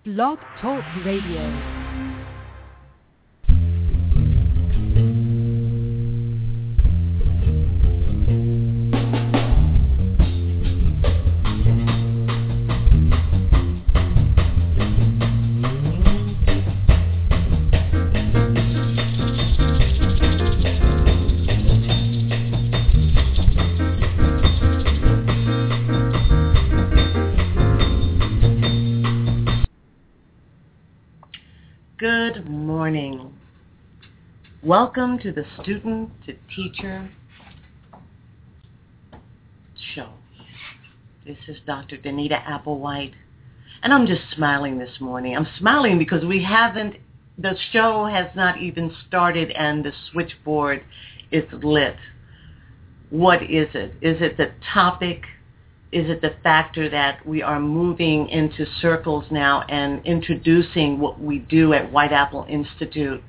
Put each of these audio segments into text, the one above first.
Blog Talk Radio. Good morning. Welcome to the Student to Teacher show. This is Dr. Danita Applewhite, and I'm just smiling this morning. I'm smiling because the show has not even started and the switchboard is lit. What is it? Is it the topic? Is it the factor that we are moving into circles now and introducing what we do at White Apple Institute?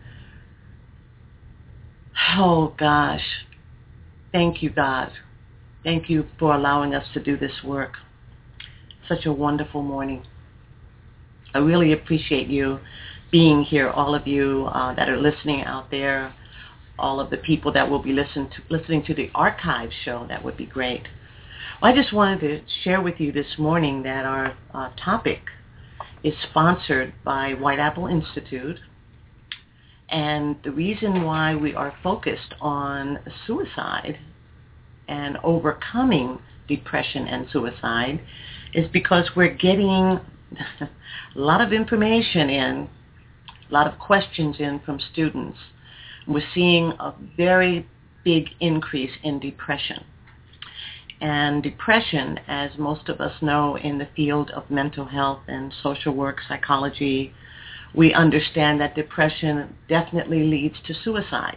Oh, gosh. Thank you, God. Thank you for allowing us to do this work. Such a wonderful morning. I really appreciate you being here, all of you that are listening out there, all of the people that will be listening to the archive show. That would be great. Well, I just wanted to share with you this morning that our topic is sponsored by White Apple Institute, and the reason why we are focused on suicide and overcoming depression and suicide is because we're getting a lot of information in, a lot of questions in from students. We're seeing a very big increase in depression. And depression, as most of us know in the field of mental health and social work, psychology, we understand that depression definitely leads to suicide.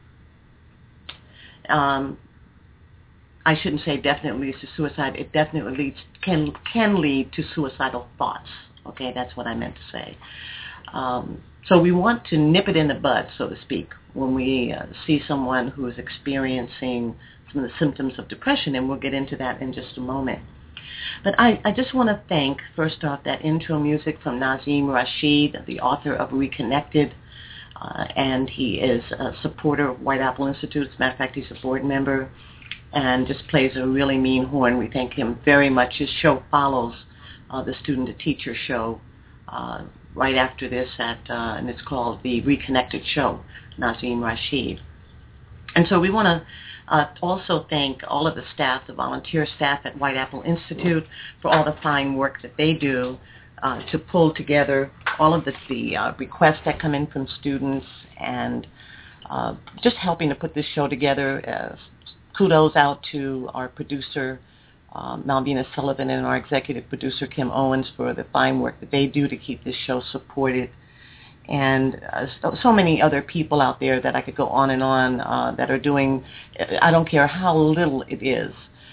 I shouldn't say definitely leads to suicide. It definitely can lead to suicidal thoughts. Okay, that's what I meant to say. So we want to nip it in the bud, so to speak, when we see someone who is experiencing some of the symptoms of depression, and we'll get into that in just a moment. But I just want to thank, first off, that intro music from Nazim Rashid, the author of Reconnected, and he is a supporter of White Apple Institute. As a matter of fact, he's a board member and just plays a really mean horn. We thank him very much. His show follows the Student to Teacher show right after this, and it's called the Reconnected Show, Nazim Rashid. And so we want to also thank all of the staff, the volunteer staff at White Apple Institute, for all the fine work that they do to pull together all of the requests that come in from students and just helping to put this show together. Kudos out to our producer, Malvina Sullivan, and our executive producer, Kim Owens, for the fine work that they do to keep this show supported. And so many other people out there that I could go on and on that are doing, I don't care how little it is.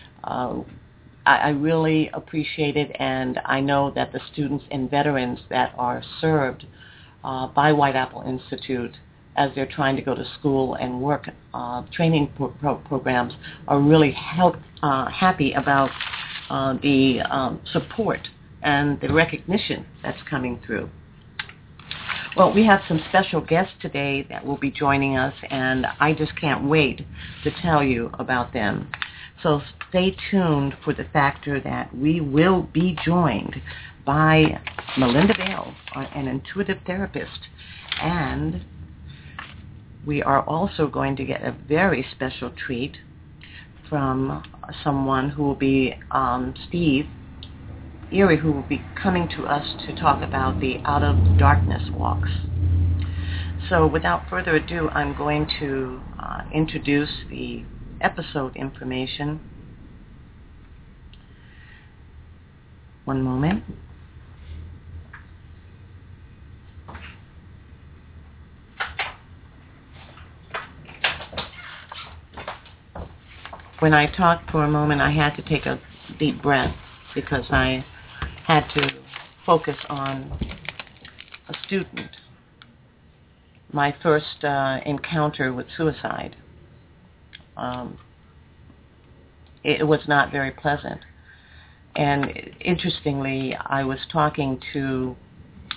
I really appreciate it, and I know that the students and veterans that are served by White Apple Institute as they're trying to go to school and work training programs are really happy about the support and the recognition that's coming through. Well, we have some special guests today that will be joining us, and I just can't wait to tell you about them. So stay tuned for the factor that we will be joined by Melinda Bell, an intuitive therapist, and we are also going to get a very special treat from someone who will be Steve Erie, who will be coming to us to talk about the Out of Darkness walks. So without further ado, I'm going to introduce the episode information. One moment. When I talked for a moment, I had to take a deep breath because I had to focus on a student. My first encounter with suicide. It was not very pleasant. And interestingly, I was talking to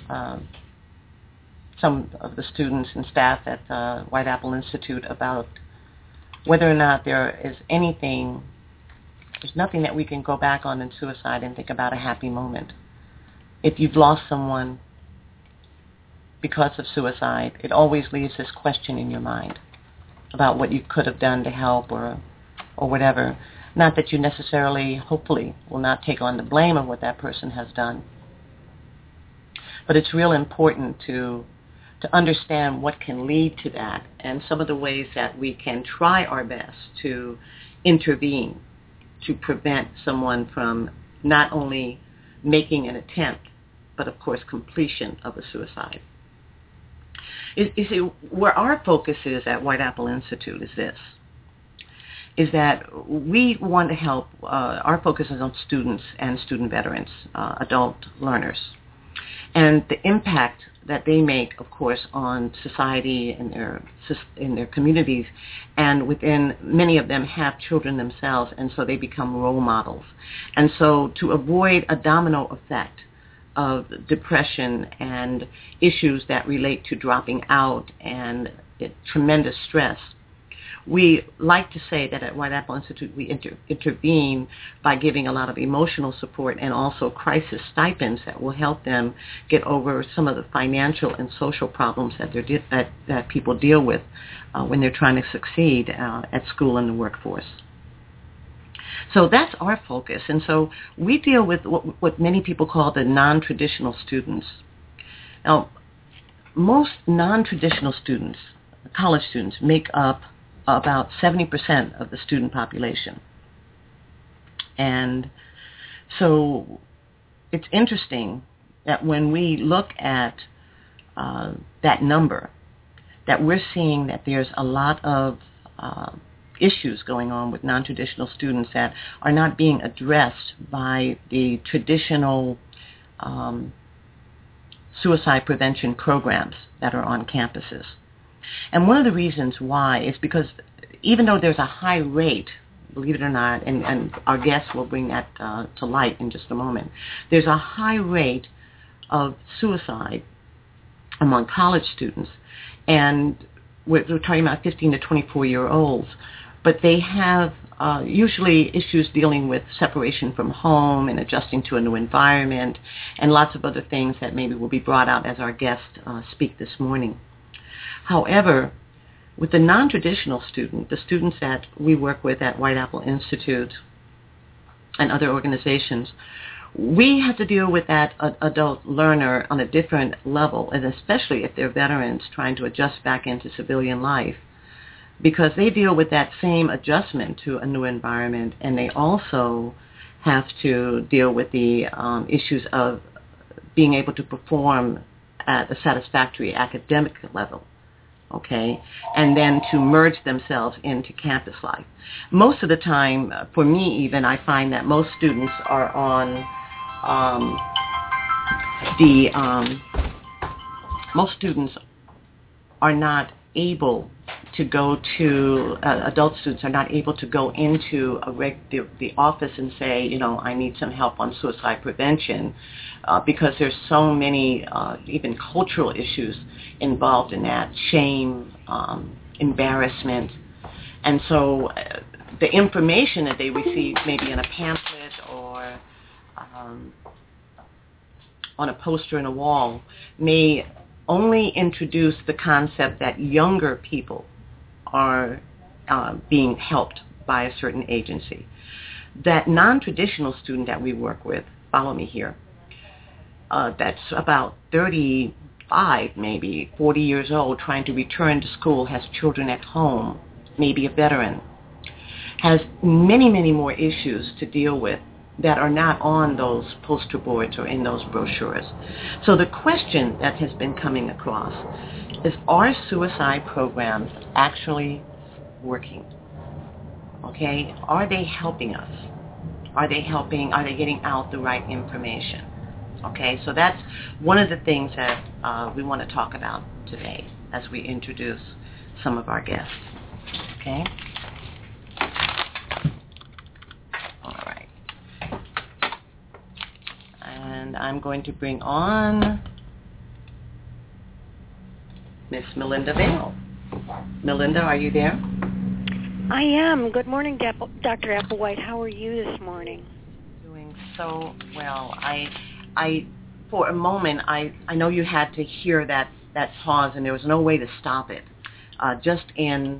some of the students and staff at White Apple Institute about whether or not there's nothing that we can go back on in suicide and think about a happy moment. If you've lost someone because of suicide, it always leaves this question in your mind about what you could have done to help or whatever. Not that you necessarily, hopefully, will not take on the blame of what that person has done. But it's real important to understand what can lead to that and some of the ways that we can try our best to intervene to prevent someone from not only making an attempt, but of course completion of a suicide. You see, where our focus is at White Apple Institute is that we want to help, our focus is on students and student veterans, adult learners, and the impact that they make, of course, on society and in their communities, and within many of them have children themselves, and so they become role models. And so to avoid a domino effect of depression and issues that relate to dropping out and tremendous stress, we like to say that at White Apple Institute we intervene by giving a lot of emotional support and also crisis stipends that will help them get over some of the financial and social problems that people deal with when they're trying to succeed at school and the workforce. So that's our focus. And so we deal with what many people call the non-traditional students. Now, most non-traditional students, college students, make up about 70% of the student population. And so it's interesting that when we look at that number, that we're seeing that there's a lot of issues going on with non-traditional students that are not being addressed by the traditional suicide prevention programs that are on campuses. And one of the reasons why is because even though there's a high rate, believe it or not, and our guests will bring that to light in just a moment, there's a high rate of suicide among college students. And we're talking about 15 to 24-year-olds, but they have usually issues dealing with separation from home and adjusting to a new environment and lots of other things that maybe will be brought out as our guests speak this morning. However, with the non-traditional student, the students that we work with at White Apple Institute and other organizations, we have to deal with that adult learner on a different level, and especially if they're veterans trying to adjust back into civilian life, because they deal with that same adjustment to a new environment, and they also have to deal with the issues of being able to perform at a satisfactory academic level. Okay, and then to merge themselves into campus life. Most of the time, for me even, I find that most students are on most students are not able to go to, adult students are not able to go into the office and say, you know, I need some help on suicide prevention, because there's so many even cultural issues involved in that, shame, embarrassment. And so the information that they receive maybe in a pamphlet or on a poster in a wall may only introduce the concept that younger people are being helped by a certain agency. That non-traditional student that we work with, follow me here, that's about 35, maybe 40 years old, trying to return to school, has children at home, maybe a veteran, has many, many more issues to deal with that are not on those poster boards or in those brochures. So the question that has been coming across is, are suicide programs actually working? Okay? Are they helping us? Are they getting out the right information? Okay, so that's one of the things that we want to talk about today as we introduce some of our guests. Okay? And I'm going to bring on Miss Melinda Vale. Melinda, are you there? I am. Good morning, Dr. Applewhite. How are you this morning? Doing so well. I for a moment, I know you had to hear that pause, and there was no way to stop it. Just in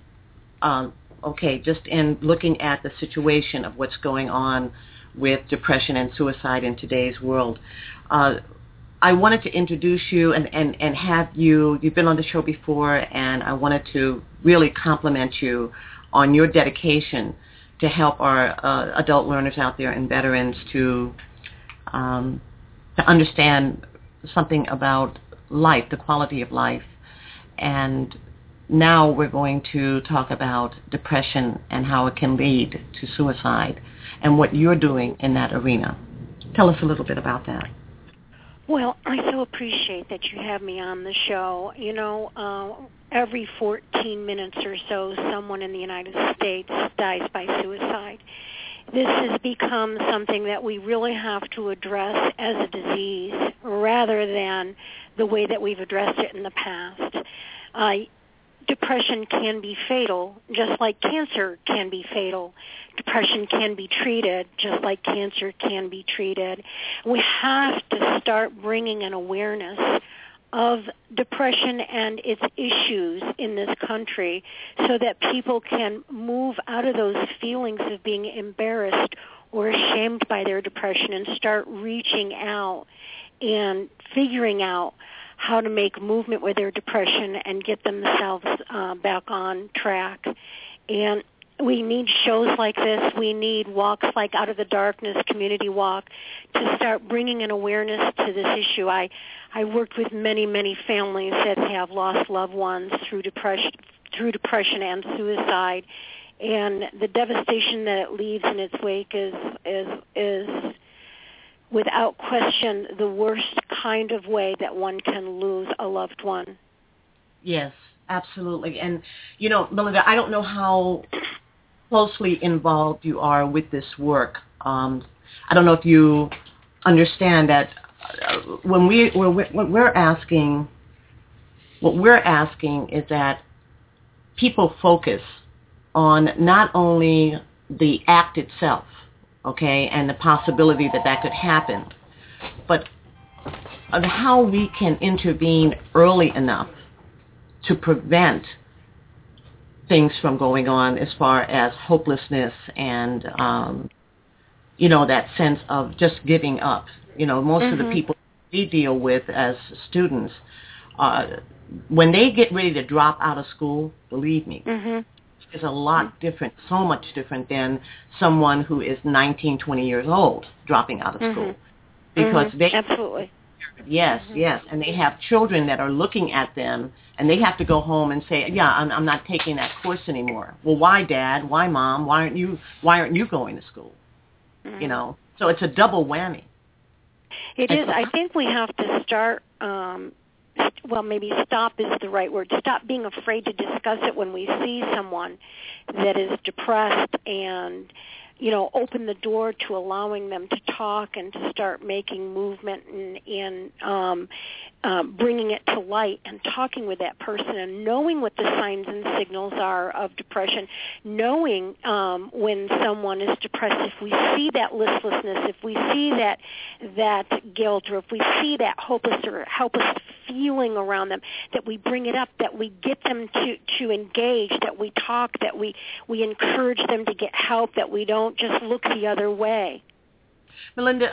looking at the situation of what's going on with depression and suicide in today's world. I wanted to introduce you and have you've been on the show before, and I wanted to really compliment you on your dedication to help our adult learners out there and veterans to understand something about life, the quality of life. And now we're going to talk about depression and how it can lead to suicide and what you're doing in that arena. Tell us a little bit about that. Well, I so appreciate that you have me on the show. You know, every 14 minutes or so, someone in the United States dies by suicide. This has become something that we really have to address as a disease rather than the way that we've addressed it in the past. Depression can be fatal, just like cancer can be fatal. Depression can be treated, just like cancer can be treated. We have to start bringing an awareness of depression and its issues in this country so that people can move out of those feelings of being embarrassed or ashamed by their depression and start reaching out and figuring out how to make movement with their depression and get themselves back on track. And we need shows like this. We need walks like Out of the Darkness, Community Walk, to start bringing an awareness to this issue. I worked with many, many families that have lost loved ones through depression and suicide, and the devastation that it leaves in its wake is without question the worst kind of way that one can lose a loved one. Yes, absolutely. And, you know, Melinda, I don't know how closely involved you are with this work. I don't know if you understand that what we're asking is that people focus on not only the act itself, okay, and the possibility that could happen, but of how we can intervene early enough to prevent things from going on as far as hopelessness and, that sense of just giving up. You know, most of the people we deal with as students, when they get ready to drop out of school, believe me, is a lot different, so much different than someone who is 19, 20 years old dropping out of school. Because they... Absolutely. Yes, and they have children that are looking at them, and they have to go home and say, "Yeah, I'm not taking that course anymore." Well, why, Dad? Why, Mom? Why aren't you going to school? You know, so it's a double whammy. It is. I think we have to start. Maybe stop is the right word. Stop being afraid to discuss it when we see someone that is depressed, and open the door to allowing them to talk and to start making movement and bringing it to light and talking with that person and knowing what the signs and signals are of depression, knowing when someone is depressed, if we see that listlessness, if we see that guilt, or if we see that hopeless or helpless feeling around them, that we bring it up, that we get them to engage, that we talk, that we encourage them to get help, that we don't just look the other way. Melinda,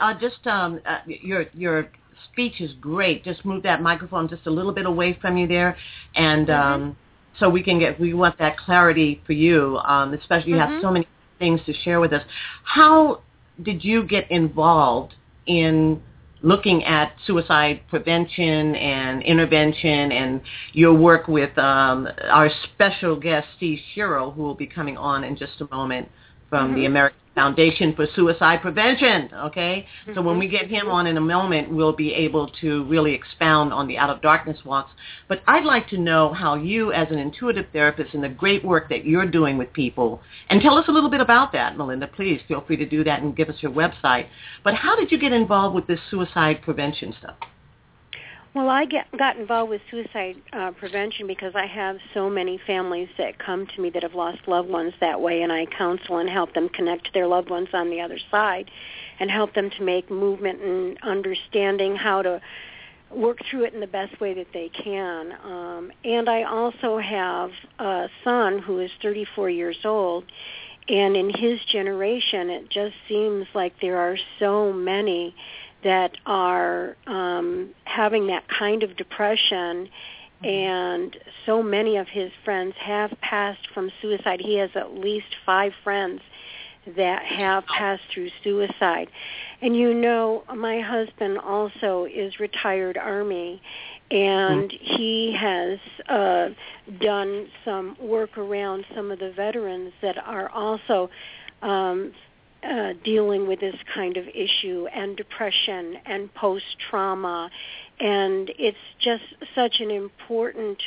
your speech is great. Just move that microphone just a little bit away from you there, and so we want that clarity for you, especially you have so many things to share with us. How did you get involved in looking at suicide prevention and intervention, and your work with our special guest, Steve Shiro, who will be coming on in just a moment from the American Foundation for Suicide Prevention, okay? So when we get him on in a moment, we'll be able to really expound on the Out of Darkness walks. But I'd like to know how you, as an intuitive therapist, and the great work that you're doing with people, and tell us a little bit about that, Melinda. Please feel free to do that and give us your website. But how did you get involved with this suicide prevention stuff? Well, I got involved with suicide prevention because I have so many families that come to me that have lost loved ones that way, and I counsel and help them connect to their loved ones on the other side and help them to make movement and understanding how to work through it in the best way that they can. And I also have a son who is 34 years old, and in his generation, it just seems like there are so many that are having that kind of depression, and so many of his friends have passed from suicide. He has at least 5 friends that have passed through suicide. And you know, my husband also is retired Army, and he has done some work around some of the veterans that are also dealing with this kind of issue and depression and post-trauma. And it's just such an important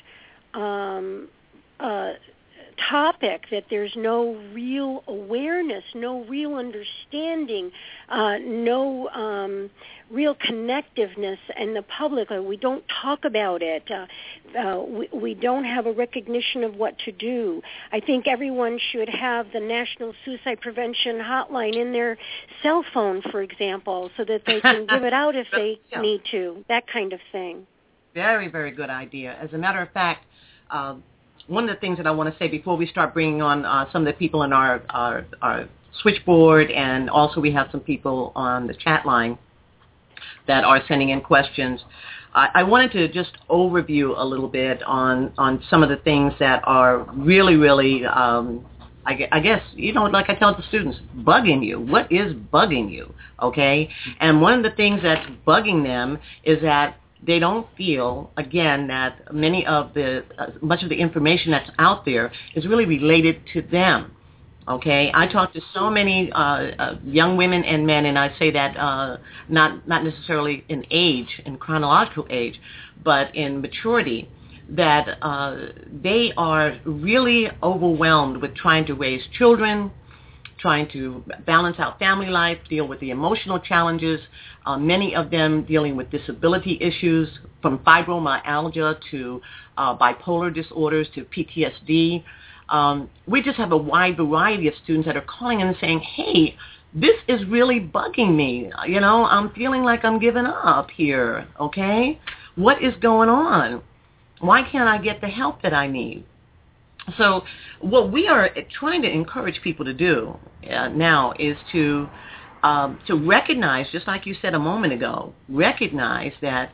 topic that there's no real awareness, no real understanding, no real connectiveness in the public. We don't talk about it. We don't have a recognition of what to do. I think everyone should have the National Suicide Prevention Hotline in their cell phone, for example, so that they can give it out if they need to, that kind of thing. Very, very good idea. As a matter of fact, one of the things that I want to say before we start bringing on some of the people in our switchboard, and also we have some people on the chat line that are sending in questions, I wanted to just overview a little bit on some of the things that are really, really, I guess, you know, like I tell the students, bugging you. What is bugging you, okay? And one of the things that's bugging them is that they don't feel, again, that much of the information that's out there is really related to them. Okay, I talk to so many young women and men, and I say that not necessarily in age, in chronological age, but in maturity, that they are really overwhelmed with trying to raise children, trying to balance out family life, deal with the emotional challenges, many of them dealing with disability issues, from fibromyalgia to bipolar disorders to PTSD. We just have a wide variety of students that are calling in and saying, hey, this is really bugging me. You know, I'm feeling like I'm giving up here, okay? What is going on? Why can't I get the help that I need? So what we are trying to encourage people to do now is to recognize, just like you said a moment ago, recognize that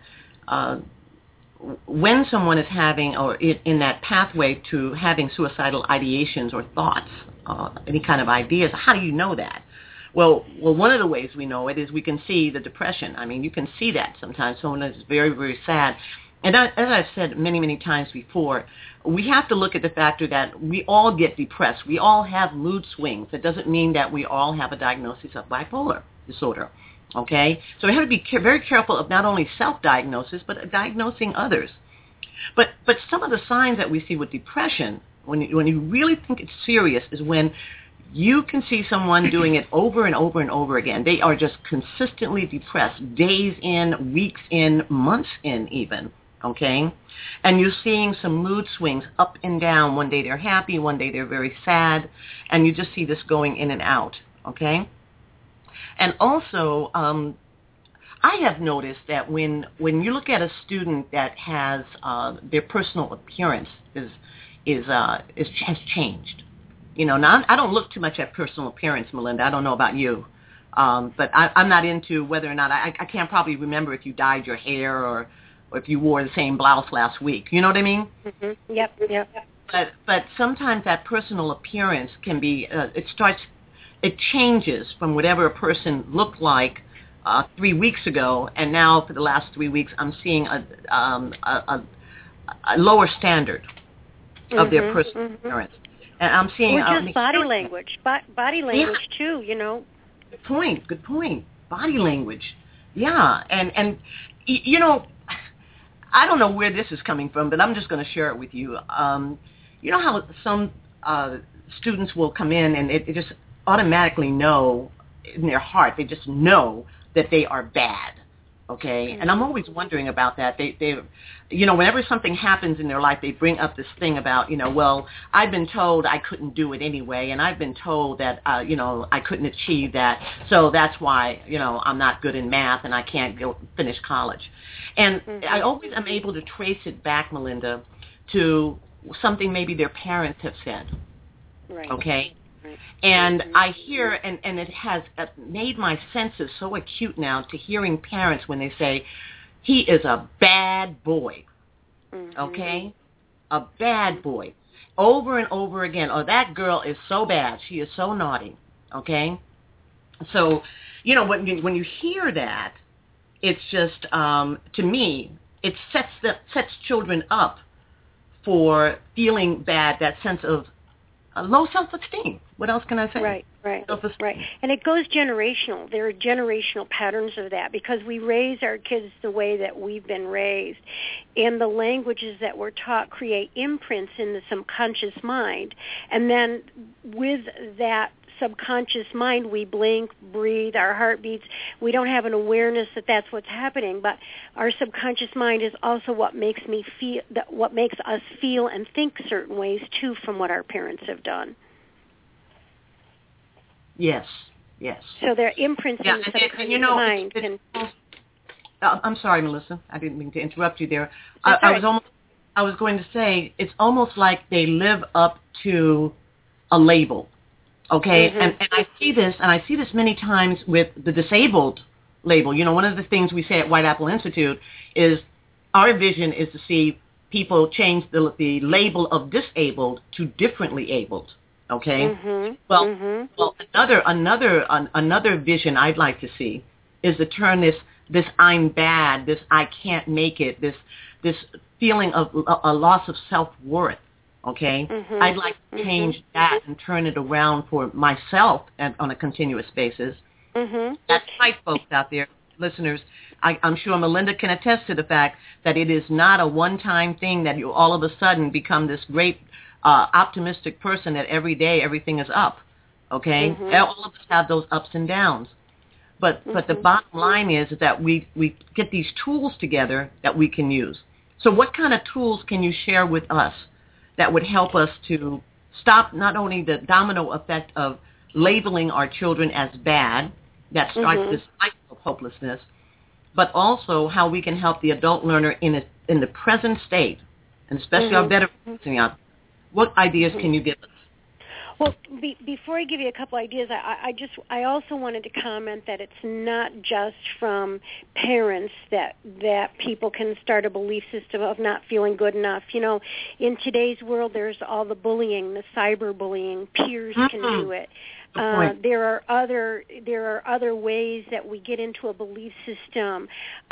when someone is having, or in that pathway to having suicidal ideations or thoughts, any kind of ideas, how do you know that? Well, one of the ways we know it is we can see the depression. I mean, you can see that sometimes. Someone is very, very sad. And as I've said many, many times before, we have to look at the factor that we all get depressed. We all have mood swings. It doesn't mean that we all have a diagnosis of bipolar disorder, okay? So we have to be very careful of not only self-diagnosis, but diagnosing others. But some of the signs that we see with depression, when you really think it's serious, is when you can see someone doing it over and over and over again. They are just consistently depressed, days in, weeks in, months in even. Okay, and you're seeing some mood swings up and down. One day they're happy, one day they're very sad, and you just see this going in and out. Okay, and also I have noticed that when you look at a student that has their personal appearance has changed. You know, now I don't look too much at personal appearance, Melinda. I don't know about you, but I'm not into whether or not I can't probably remember if you dyed your hair or if you wore the same blouse last week. You know what I mean? Mm-hmm. Yep. But sometimes that personal appearance can be, it changes from whatever a person looked like 3 weeks ago, and now for the last 3 weeks I'm seeing a lower standard of their personal appearance. And I'm seeing... Or just body language. Body language, too, you know. Good point. Body language. Yeah, and you know... I don't know where this is coming from, but I'm just going to share it with you. You know how some students will come in and they just automatically know in their heart, they just know that they are bad. Okay, and I'm always wondering about that. They, whenever something happens in their life, they bring up this thing about, well, I've been told I couldn't do it anyway, and I've been told that, I couldn't achieve that, so that's why, I'm not good in math and I can't go finish college. And I always am able to trace it back, Melinda, to something maybe their parents have said. Right. Okay. And I hear, and it has made my senses so acute now to hearing parents when they say, he is a bad boy, okay? A bad boy. Over and over again, or that girl is so bad, she is so naughty, okay? So, when you hear that, it's just, to me, it sets children up for feeling bad, that sense of low self-esteem. What else can I say? Right. And it goes generational. There are generational patterns of that because we raise our kids the way that we've been raised. And the languages that we're taught create imprints in the subconscious mind. And then with that subconscious mind, we blink, breathe, our heart beats. We don't have an awareness that that's what's happening, but our subconscious mind is also what makes us feel and think certain ways too from what our parents have done. Yes. So there are imprints in the subconscious mind. I'm sorry, Melissa. I didn't mean to interrupt you there. I was going to say it's almost like they live up to a label. Okay, and I see this many times with the disabled label. One of the things we say at White Apple Institute is our vision is to see people change the label of disabled to differently abled. Okay, well, another vision I'd like to see is to turn this I'm bad, this I can't make it, this feeling of a loss of self-worth. Okay, I'd like to change that and turn it around for myself on a continuous basis. That's right, folks out there, listeners. I'm sure Melinda can attest to the fact that it is not a one-time thing that you all of a sudden become this great optimistic person that every day everything is up. Okay, all of us have those ups and downs. But the bottom line is that we get these tools together that we can use. So what kind of tools can you share with us that would help us to stop not only the domino effect of labeling our children as bad, that starts this cycle of hopelessness, but also how we can help the adult learner in the present state, and especially our veterans out. What ideas can you give us? Well, before I give you a couple ideas, I also wanted to comment that it's not just from parents that people can start a belief system of not feeling good enough. In today's world, there's all the bullying, the cyberbullying. Peers can do it. There are other ways that we get into a belief system.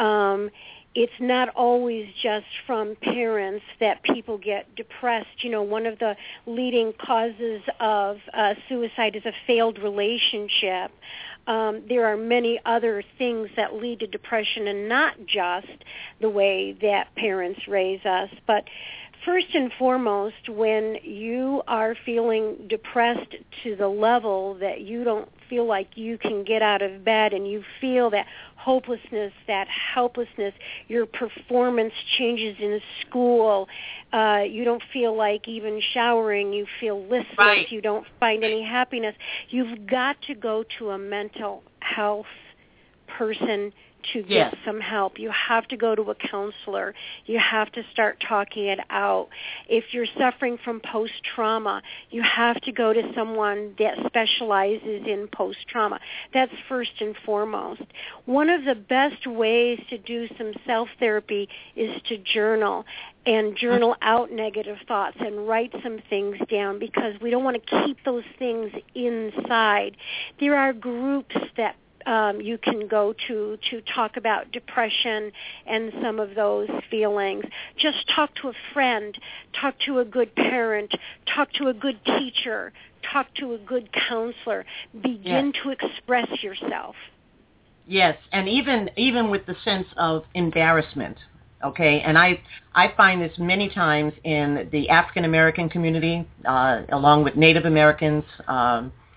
It's not always just from parents that people get depressed. One of the leading causes of suicide is a failed relationship. There are many other things that lead to depression, and not just the way that parents raise us. But first and foremost, when you are feeling depressed to the level that you don't feel like you can get out of bed, and you feel that hopelessness, that helplessness, your performance changes in school, you don't feel like even showering, you feel listless, you don't find any happiness, you've got to go to a mental health person to get some help. You have to go to a counselor. You have to start talking it out. If you're suffering from post-trauma, you have to go to someone that specializes in post-trauma. That's first and foremost. One of the best ways to do some self-therapy is to journal, and journal out negative thoughts and write some things down, because we don't want to keep those things inside. There are groups that you can go to talk about depression and some of those feelings. Just talk to a friend, talk to a good parent, talk to a good teacher, talk to a good counselor. Begin to express yourself. Yes, and even with the sense of embarrassment, okay? And I find this many times in the African American community, along with Native Americans,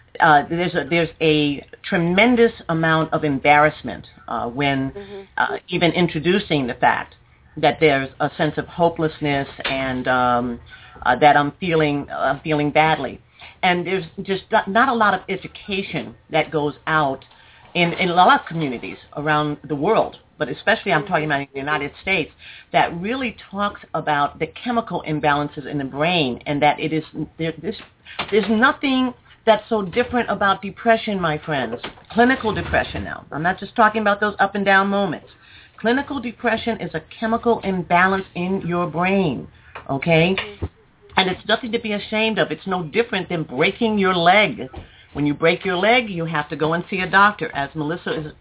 there's a tremendous amount of embarrassment when even introducing the fact that there's a sense of hopelessness and that I'm feeling badly. And there's just not a lot of education that goes out in a lot of communities around the world, but especially I'm talking about in the United States, that really talks about the chemical imbalances in the brain, and that it is there's nothing that's so different about depression, my friends. Clinical depression now. I'm not just talking about those up and down moments. Clinical depression is a chemical imbalance in your brain, okay? And it's nothing to be ashamed of. It's no different than breaking your leg. When you break your leg, you have to go and see a doctor. As Melinda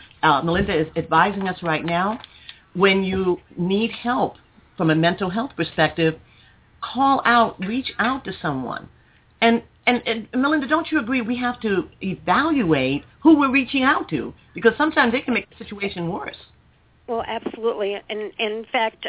is advising us right now, when you need help from a mental health perspective, call out, reach out to someone. And Melinda, don't you agree we have to evaluate who we're reaching out to? Because sometimes they can make the situation worse. Well, absolutely. And in fact,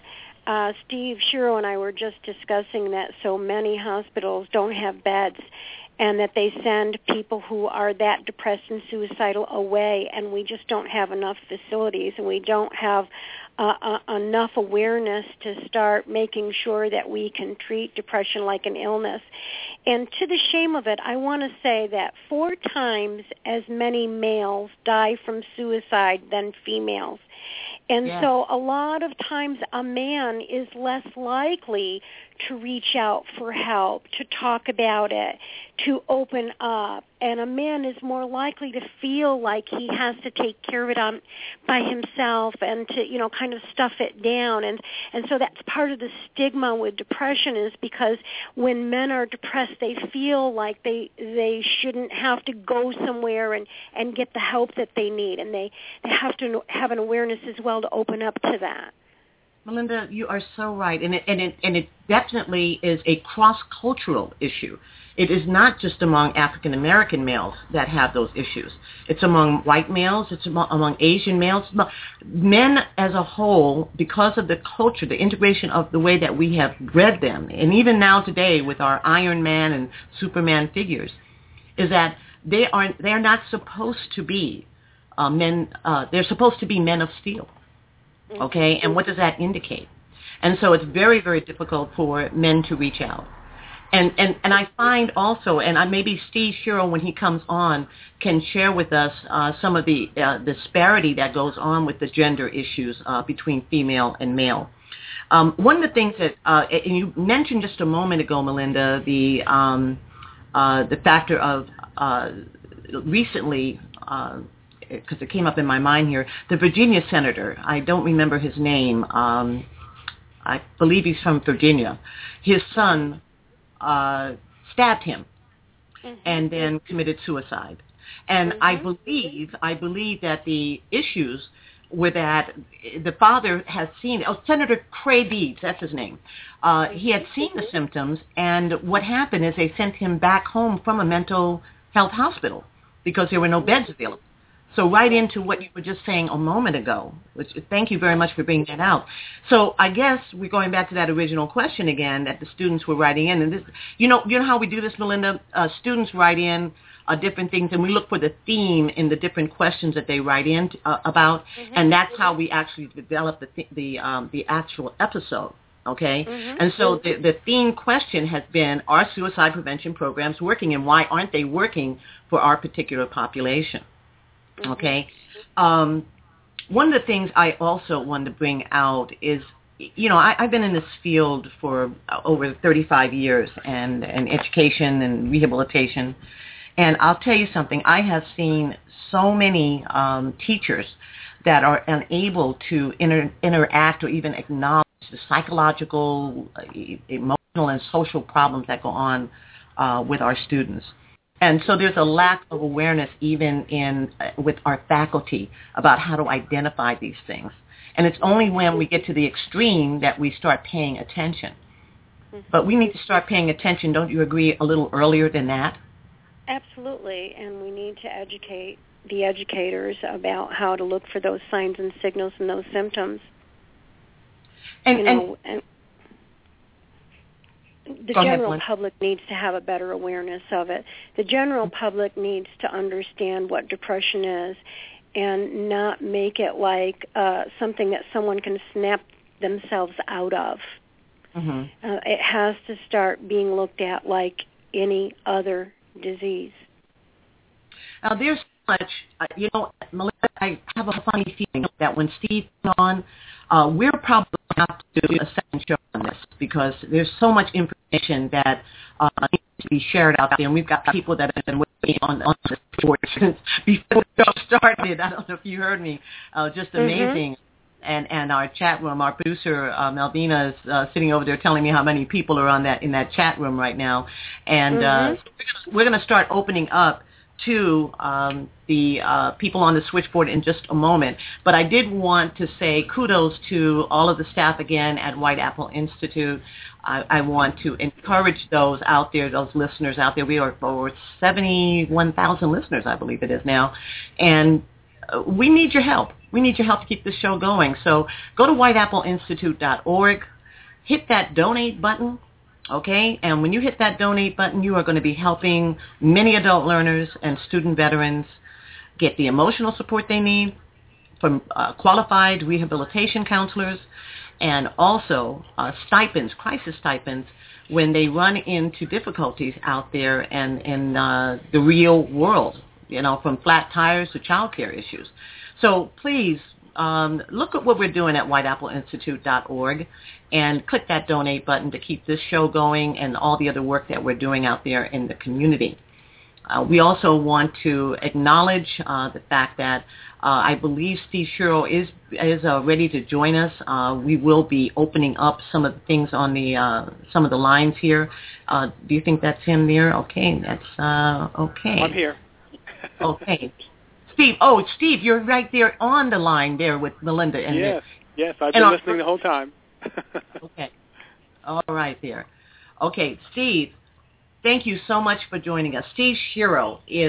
Steve Shiro and I were just discussing that so many hospitals don't have beds, and that they send people who are that depressed and suicidal away, and we just don't have enough facilities, and we don't have enough awareness to start making sure that we can treat depression like an illness. And to the shame of it, I want to say that 4 times as many males die from suicide than females. And so a lot of times a man is less likely to reach out for help, to talk about it, to open up. And a man is more likely to feel like he has to take care of it by himself and to, kind of stuff it down. And so that's part of the stigma with depression, is because when men are depressed, they feel like they shouldn't have to go somewhere and get the help that they need. And they have to have an awareness as well to open up to that. Melinda, you are so right, and it definitely is a cross-cultural issue. It is not just among African American males that have those issues. It's among white males. It's among Asian males. Men as a whole, because of the culture, the integration of the way that we have bred them, and even now today with our Iron Man and Superman figures, is that they are not supposed to be men. They're supposed to be men of steel. Okay, and what does that indicate? And so it's very, very difficult for men to reach out. And I find also, and maybe Steve Shiro, when he comes on, can share with us some of the disparity that goes on with the gender issues between female and male. One of the things that and you mentioned just a moment ago, Melinda, the factor of recently. Because it came up in my mind here, the Virginia senator, I don't remember his name, I believe he's from Virginia. His son stabbed him and then committed suicide. And I believe that the issues were that the father has seen, Senator Cray Beeds, that's his name, he had seen the symptoms, and what happened is they sent him back home from a mental health hospital because there were no beds available. So right into what you were just saying a moment ago, which thank you very much for bringing that out. So I guess we're going back to that original question again that the students were writing in. And this, you know how we do this, Melinda? Students write in different things, and we look for the theme in the different questions that they write in about, and that's how we actually develop the actual episode. Okay? And so the theme question has been, are suicide prevention programs working, and why aren't they working for our particular population? Okay. One of the things I also wanted to bring out is, I've been in this field for over 35 years and education and rehabilitation. And I'll tell you something. I have seen so many teachers that are unable to interact or even acknowledge the psychological, emotional, and social problems that go on with our students. And so there's a lack of awareness even with our faculty about how to identify these things. And it's only when we get to the extreme that we start paying attention. But we need to start paying attention, don't you agree, a little earlier than that? Absolutely, and we need to educate the educators about how to look for those signs and signals and those symptoms. the general public needs to have a better awareness of it. The general public needs to understand what depression is and not make it like something that someone can snap themselves out of. Mm-hmm. It has to start being looked at like any other disease. Now, there's so much, Melinda, I have a funny feeling that when Steve comes on, we're probably going to have to do a second show on this because there's so much information that needs to be shared out there, and we've got people that have been waiting on this board since before the show started. I don't know if you heard me. Just amazing. Mm-hmm. And our chat room, our producer, Malvina, is sitting over there telling me how many people are in that chat room right now. And we're going to start opening up to the people on the switchboard in just a moment. But I did want to say kudos to all of the staff again at White Apple Institute. I want to encourage those out there, those listeners out there. We are over 71,000 listeners, I believe it is now. And we need your help. We need your help to keep this show going. So go to whiteappleinstitute.org, hit that donate button, okay? And when you hit that donate button, you are going to be helping many adult learners and student veterans get the emotional support they need from qualified rehabilitation counselors, and also stipends, crisis stipends, when they run into difficulties out there and in the real world, from flat tires to child care issues. So please look at what we're doing at whiteappleinstitute.org and click that donate button to keep this show going and all the other work that we're doing out there in the community. We also want to acknowledge the fact that I believe Steve Shiro is ready to join us. We will be opening up some of the things on the some of the lines here. Do you think that's him there? Okay, that's okay. I'm here. Okay. Steve, you're right there on the line there with Melinda. And yes, I've been listening the whole time. Okay. All right there. Okay, Steve, thank you so much for joining us. Steve Shiro is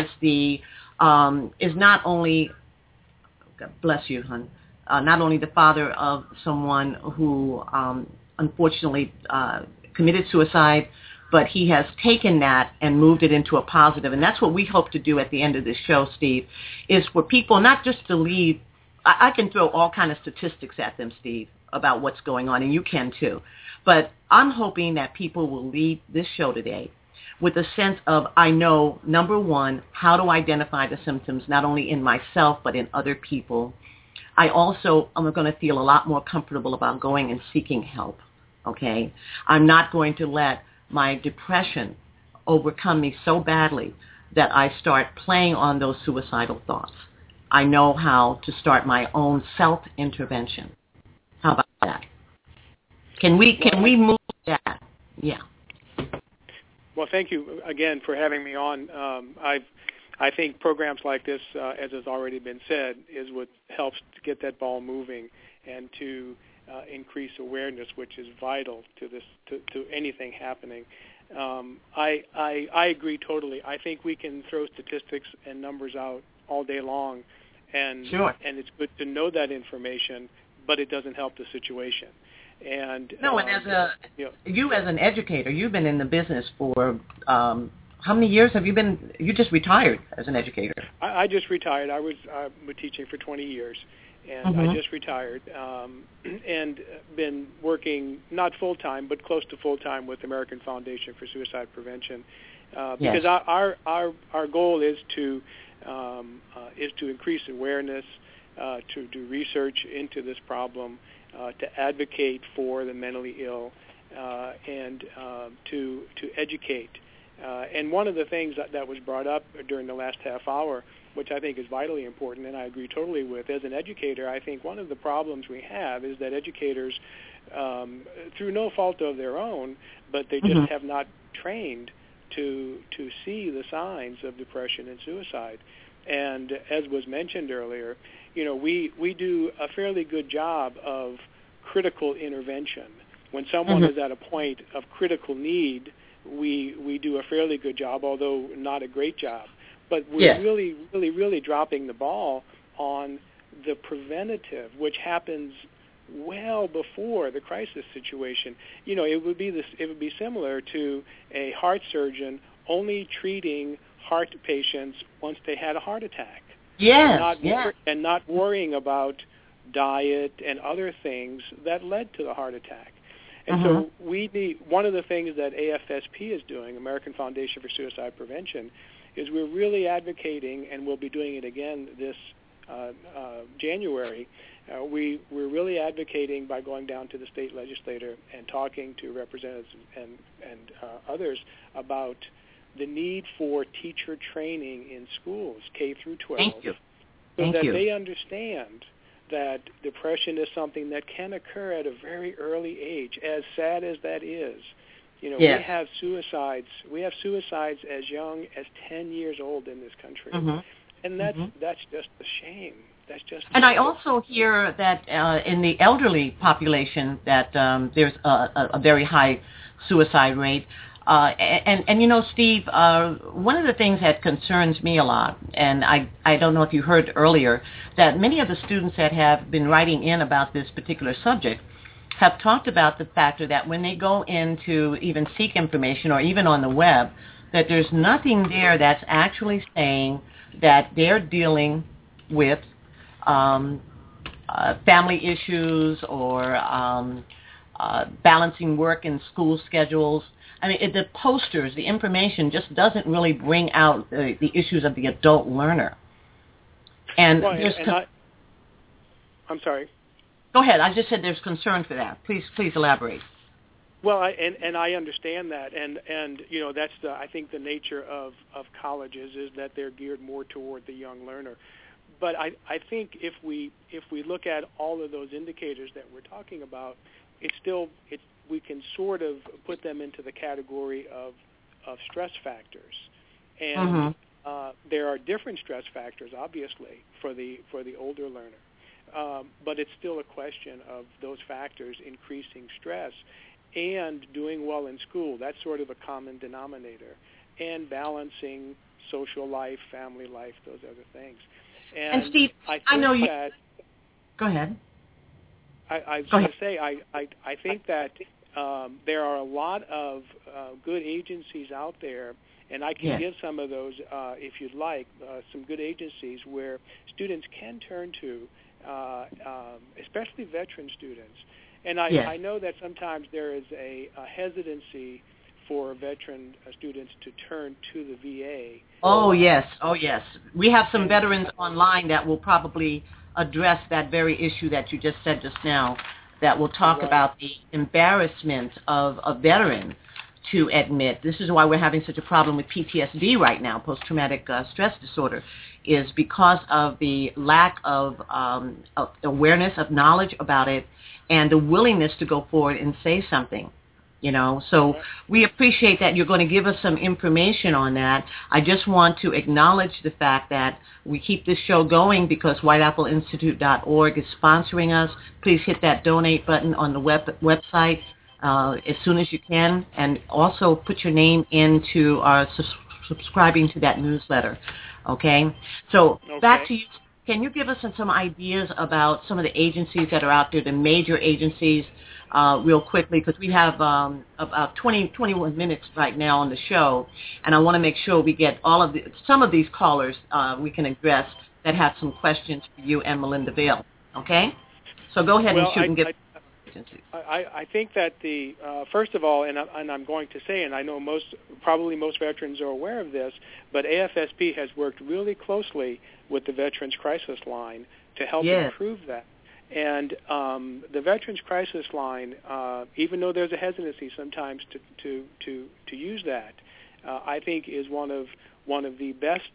not only, God bless you, hon, not only the father of someone who unfortunately committed suicide, but he has taken that and moved it into a positive. And that's what we hope to do at the end of this show, Steve, is for people not just to leave. I can throw all kind of statistics at them, Steve, about what's going on, and you can too. But I'm hoping that people will leave this show today with a sense of, I know, number one, how to identify the symptoms, not only in myself, but in other people. I'm going to feel a lot more comfortable about going and seeking help, okay? I'm not going to let my depression overcome me so badly that I start playing on those suicidal thoughts. I know how to start my own self-intervention. How about that? Can we move that? Yeah. Well, thank you again for having me on. I think programs like this, as has already been said, is what helps to get that ball moving and to increase awareness, which is vital to this to anything happening. I agree totally. I think we can throw statistics and numbers out all day long, and sure. And it's good to know that information, but it doesn't help the situation. And as you as an educator, you've been in the business for how many years have you been? You just retired as an educator. I just retired. I was teaching for 20 years. And I just retired and been working not full-time but close to full-time with American Foundation for Suicide Prevention because our goal is to increase awareness, to do research into this problem, to advocate for the mentally ill, and to educate. And one of the things that was brought up during the last half hour, which I think is vitally important, and I agree totally with. As an educator, I think one of the problems we have is that educators, through no fault of their own, but they just have not trained to see the signs of depression and suicide. And as was mentioned earlier, we do a fairly good job of critical intervention. When someone is at a point of critical need, we do a fairly good job, although not a great job. But we're really dropping the ball on the preventative, which happens well before the crisis situation. It would be similar to a heart surgeon only treating heart patients once they had a heart attack. Yes, and not worrying about diet and other things that led to the heart attack. And so we need, one of the things that AFSP is doing, American Foundation for Suicide Prevention, is we're really advocating, and we'll be doing it again this January. We're really advocating by going down to the state legislature and talking to representatives and others about the need for teacher training in schools, K through 12, so that they understand that depression is something that can occur at a very early age, as sad as that is. We have suicides. We have suicides as young as 10 years old in this country, and that's just a shame. That's just. And I also hear that in the elderly population that there's a very high suicide rate. And Steve, one of the things that concerns me a lot, and I don't know if you heard earlier, that many of the students that have been writing in about this particular subject have talked about the factor that when they go in to even seek information or even on the web, that there's nothing there that's actually saying that they're dealing with family issues or balancing work and school schedules. I mean, the posters, the information just doesn't really bring out the issues of the adult learner. And, I'm sorry. Go ahead. I just said there's concern for that. Please elaborate. Well, I understand that, and that's I think the nature of colleges is that they're geared more toward the young learner. But I think if we look at all of those indicators that we're talking about, we can sort of put them into the category of stress factors, and there are different stress factors, obviously, for the older learner, but it's still a question of those factors increasing stress and doing well in school. That's sort of a common denominator, and balancing social life, family life, those other things. And Steve, I know you. Go ahead. I was going to say, I think that there are a lot of good agencies out there, and I can give some of those, if you'd like, some good agencies where students can turn to, especially veteran students. And I know that sometimes there is a hesitancy for veteran students to turn to the VA. Oh, yes. We have some veterans online that will probably address that very issue that you just said just now, that will talk about the embarrassment of a veteran to admit. This is why we're having such a problem with PTSD right now, post-traumatic stress disorder, is because of the lack of awareness, of knowledge about it, and the willingness to go forward and say something. So we appreciate that you're going to give us some information on that. I just want to acknowledge the fact that we keep this show going because whiteappleinstitute.org is sponsoring us. Please hit that donate button on the website as soon as you can, and also put your name into our subscribing to that newsletter. Okay? So back to you. Can you give us some ideas about some of the agencies that are out there, the major agencies, real quickly, because we have about 21 minutes right now on the show, and I want to make sure we get some of these callers we can address that have some questions for you and Melinda Vail. Okay? So go ahead and shoot and get agencies. I think that first of all, and I'm going to say, and I know probably most veterans are aware of this, but AFSP has worked really closely with the Veterans Crisis Line to help improve that. And the Veterans Crisis Line, even though there's a hesitancy sometimes to use that, I think is one of the best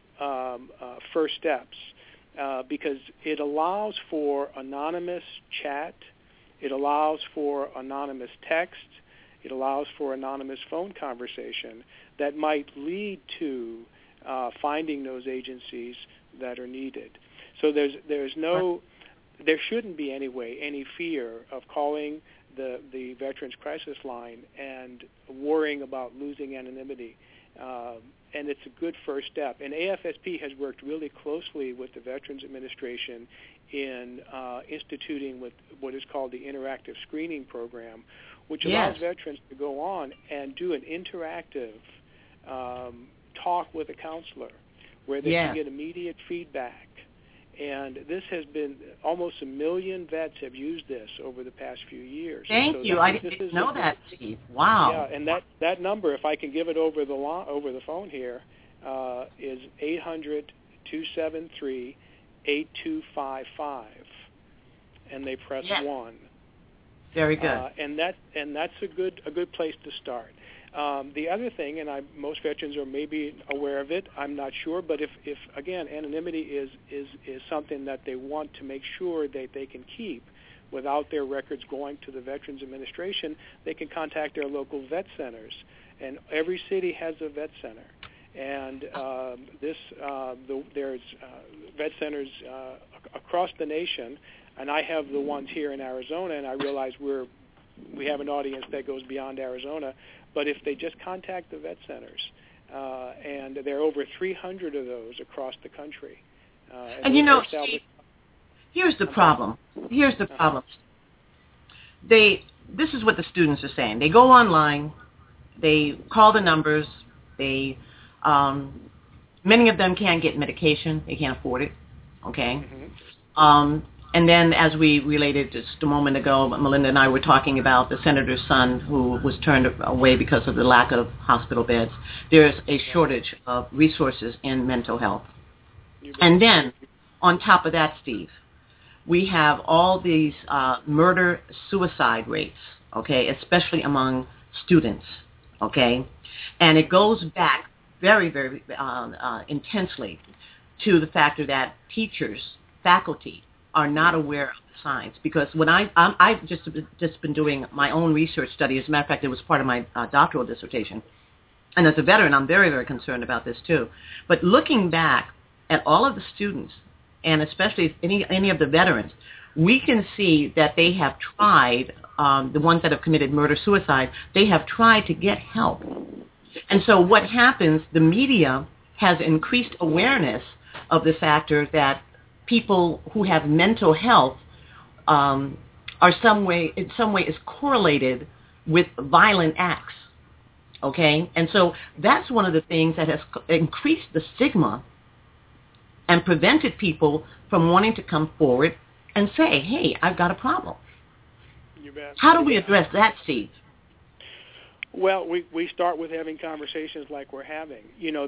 first steps because it allows for anonymous chat, it allows for anonymous text, it allows for anonymous phone conversation that might lead to finding those agencies that are needed. So there shouldn't be any fear of calling the Veterans Crisis Line and worrying about losing anonymity. And it's a good first step. And AFSP has worked really closely with the Veterans Administration in instituting what is called the interactive screening program, which allows veterans to go on and do an interactive talk with a counselor where they can get immediate feedback. And this has been, almost 1 million vets have used this over the past few years. Thank you. I didn't know that, Steve. Wow. Yeah, and that number, if I can give it over the phone here, is 800-273-8255, and they press 1. Very good. And that's a good place to start. The other thing, and most veterans are maybe aware of it, I'm not sure, but if again, anonymity is something that they want to make sure that they can keep without their records going to the Veterans Administration, they can contact their local vet centers. And every city has a vet center. And there's vet centers across the nation, and I have the ones here in Arizona, and I realize we have an audience that goes beyond Arizona. But if they just contact the vet centers, and there are over 300 of those across the country. And Steve, here's the problem. Here's the problem. This is what the students are saying. They go online, they call the numbers, many of them can't get medication, they can't afford it, okay? Mm-hmm. And then, as we related just a moment ago, Melinda and I were talking about the senator's son who was turned away because of the lack of hospital beds. There's a shortage of resources in mental health. And then, on top of that, Steve, we have all these murder-suicide rates, okay, especially among students, okay? And it goes back very, very intensely to the factor that teachers, faculty, are not aware of the science. Because when I've just been doing my own research study. As a matter of fact, it was part of my doctoral dissertation. And as a veteran, I'm very, very concerned about this too. But looking back at all of the students, and especially any of the veterans, we can see that they have tried, the ones that have committed murder-suicide, they have tried to get help. And so what happens, the media has increased awareness of the factor that people who have mental health are in some way is correlated with violent acts, okay? And so that's one of the things that has increased the stigma and prevented people from wanting to come forward and say, hey, I've got a problem. You bet. How do we address that, Steve? Well, we start with having conversations like we're having.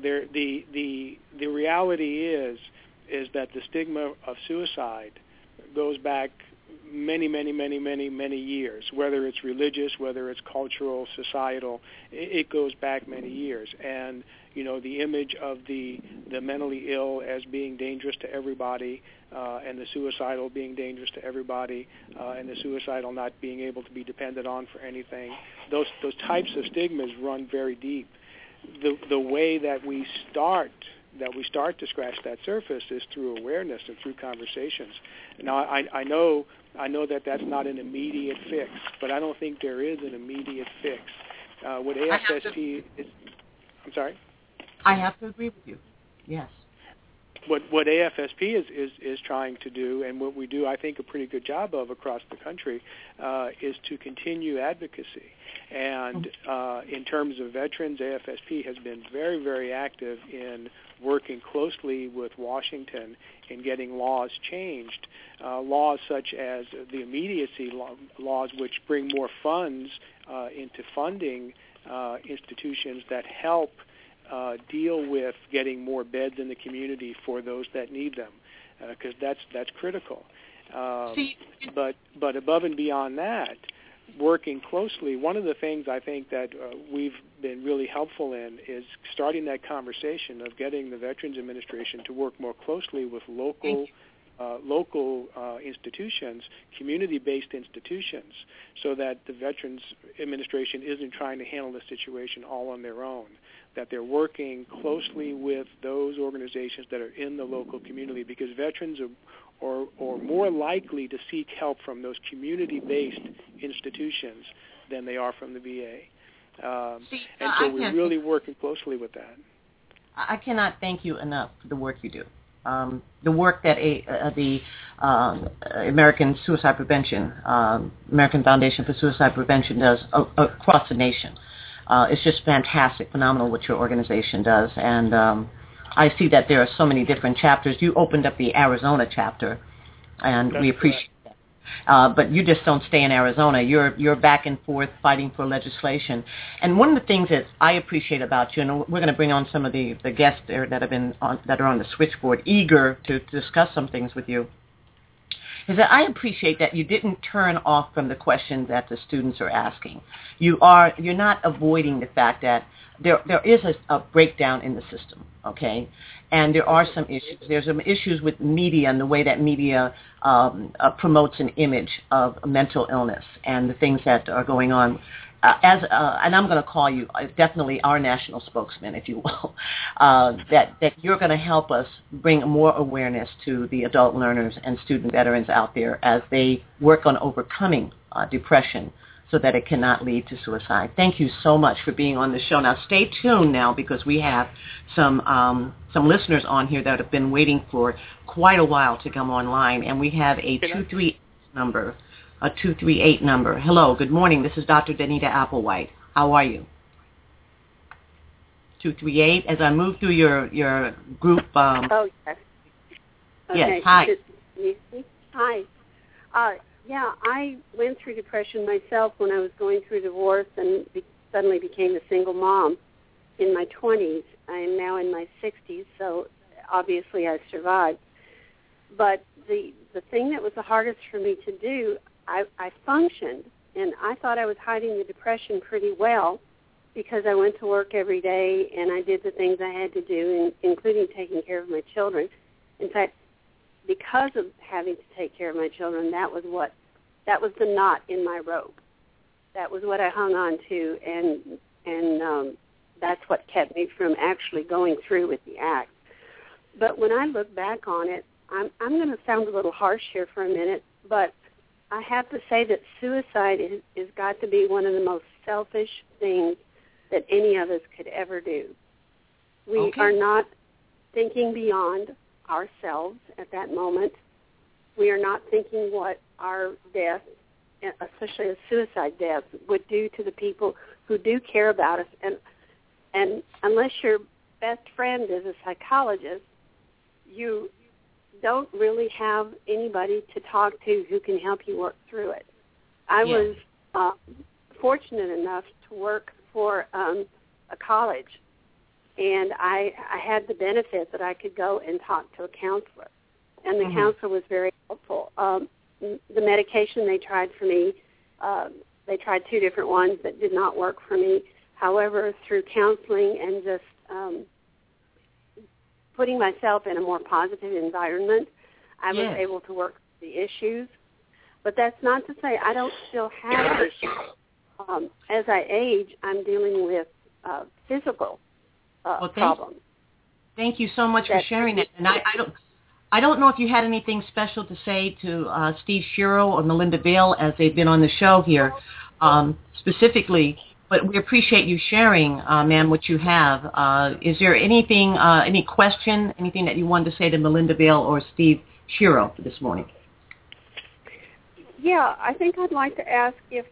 The reality is that the stigma of suicide goes back many, many, many, many, many years, whether it's religious, whether it's cultural, societal, it goes back many years. And, the image of the mentally ill as being dangerous to everybody, and the suicidal being dangerous to everybody, and the suicidal not being able to be depended on for anything, those types of stigmas run very deep. The way that we start to scratch that surface is through awareness and through conversations. Now, I know that that's not an immediate fix, but I don't think there is an immediate fix. What AFSP is, I'm sorry? I have to agree with you. Yes. What AFSP is trying to do, and what we do, I think, a pretty good job of across the country, is to continue advocacy. And in terms of veterans, AFSP has been very, very active in working closely with Washington in getting laws changed, laws such as the immediacy laws, which bring more funds into funding institutions that help deal with getting more beds in the community for those that need them, because that's critical. But above and beyond that, working closely, one of the things I think that we've been really helpful in is starting that conversation of getting the Veterans Administration to work more closely with local institutions, community-based institutions, so that the Veterans Administration isn't trying to handle the situation all on their own, that they're working closely with those organizations that are in the local community, because veterans are more likely to seek help from those community-based institutions than they are from the VA. And so we're really working closely with that. I cannot thank you enough for the work you do. the work that the American Suicide Prevention, American Foundation for Suicide Prevention does across the nation. It's just fantastic, phenomenal what your organization does. And I see that there are so many different chapters. You opened up the Arizona chapter, and we appreciate that. But you just don't stay in Arizona. You're back and forth fighting for legislation. And one of the things that I appreciate about you, and we're going to bring on some of the guests there that are on the switchboard, eager to discuss some things with you, is that I appreciate that you didn't turn off from the questions that the students are asking. You're not avoiding the fact that there is a breakdown in the system, okay? And there are some issues. There's some issues with media and the way that media promotes an image of mental illness and the things that are going on. And I'm going to call you definitely our national spokesman, if you will, that you're going to help us bring more awareness to the adult learners and student veterans out there as they work on overcoming depression so that it cannot lead to suicide. Thank you so much for being on the show. Now, stay tuned now because we have some listeners on here that have been waiting for quite a while to come online, and we have a 238 number. A 238 number. Hello, good morning. This is Dr. Danita Applewhite. How are you? 238. As I move through your group. Oh, yes. Okay. Yes, hi. Hi. Yeah, I went through depression myself when I was going through divorce and suddenly became a single mom in my 20s. I am now in my 60s, so obviously I survived. But the thing that was the hardest for me to do, I functioned, and I thought I was hiding the depression pretty well because I went to work every day and I did the things I had to do, including taking care of my children. In fact, because of having to take care of my children, that was the knot in my rope. That was what I hung on to, and that's what kept me from actually going through with the act. But when I look back on it, I'm going to sound a little harsh here for a minute, but I have to say that suicide is got to be one of the most selfish things that any of us could ever do. We are not thinking beyond ourselves at that moment. We are not thinking what our death, especially a suicide death, would do to the people who do care about us. And unless your best friend is a psychologist, you don't really have anybody to talk to who can help you work through it. I was fortunate enough to work for a college, and I had the benefit that I could go and talk to a counselor, and the counselor was very helpful. The medication they tried for me, they tried 2 different ones that did not work for me. However, through counseling and just putting myself in a more positive environment, I was able to work the issues. But that's not to say I don't still have issues. As I age, I'm dealing with physical problems. Thank you so much for sharing that. And I don't know if you had anything special to say to Steve Shiro or Melinda Vail as they've been on the show here specifically. But we appreciate you sharing, ma'am, what you have. Is there anything, any question, anything that you wanted to say to Melinda Vail or Steve Shiro this morning? Yeah, I think I'd like to ask if,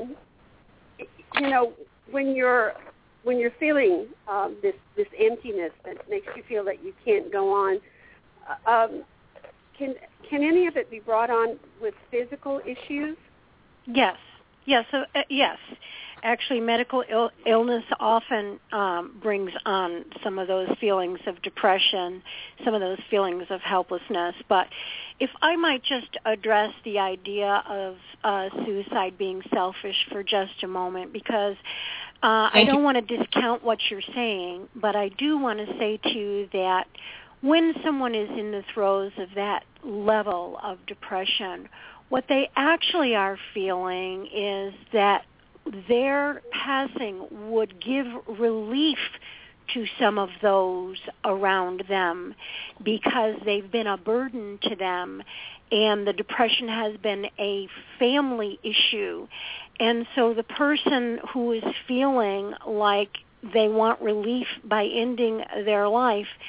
when you're feeling this emptiness that makes you feel that you can't go on, can any of it be brought on with physical issues? Yes. So, yes. Actually, medical illness often brings on some of those feelings of depression, some of those feelings of helplessness. But if I might just address the idea of suicide being selfish for just a moment, because I don't want to discount what you're saying, but I do want to say to you that when someone is in the throes of that level of depression, what they actually are feeling is that their passing would give relief to some of those around them because they've been a burden to them, and the depression has been a family issue. And so the person who is feeling like they want relief by ending their life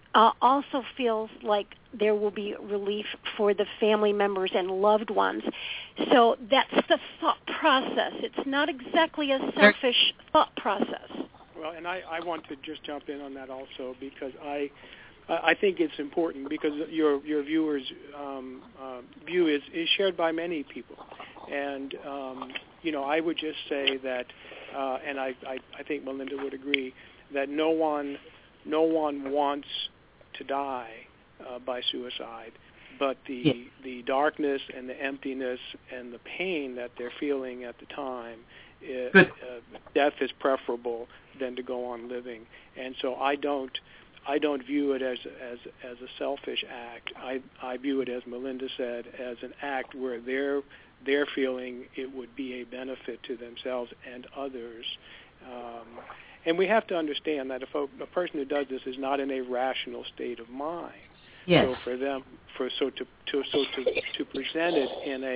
also feels like there will be relief for the family members and loved ones. So that's the thought process. It's not exactly a selfish thought process. Well, and I want to just jump in on that also, because I think it's important, because your viewers' view is shared by many people. And, I would just say that, and I think Melinda would agree, that no one wants to die by suicide, but the darkness and the emptiness and the pain that they're feeling at the time, death is preferable than to go on living. And so I don't view it as a selfish act. I view it, as Melinda said, as an act where they're feeling it would be a benefit to themselves and others. And we have to understand that if a person who does this is not in a rational state of mind, so for them, to present it